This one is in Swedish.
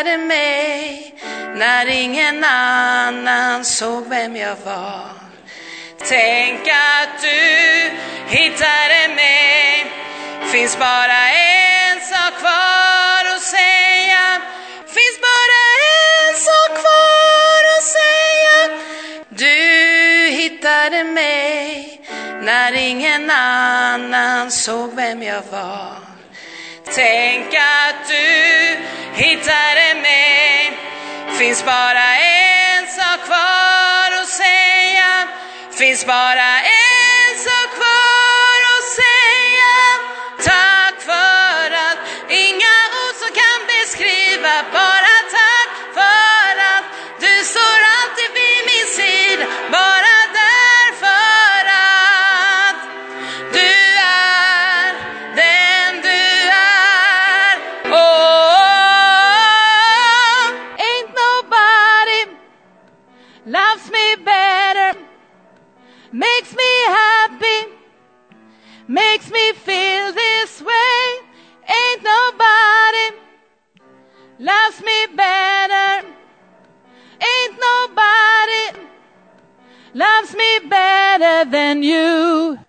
hittade mig när ingen annan såg vem jag var. Tänk att du hittade mig. Finns bara en sak kvar att säga. Finns bara en sak kvar att säga. Du hittade mig när ingen annan såg vem jag var. Tänk att du hittade mig. Finns bara en sak kvar att säga. Finns bara en sak kvar att säga. Tack för att inga ord som kan beskriva. Bara tack för att du står alltid vid min sida. Bara därför att du är den du är. Oh, ain't nobody loves me better. Makes me happy, makes me feel this way. Ain't nobody loves me better. Ain't nobody loves me better than you.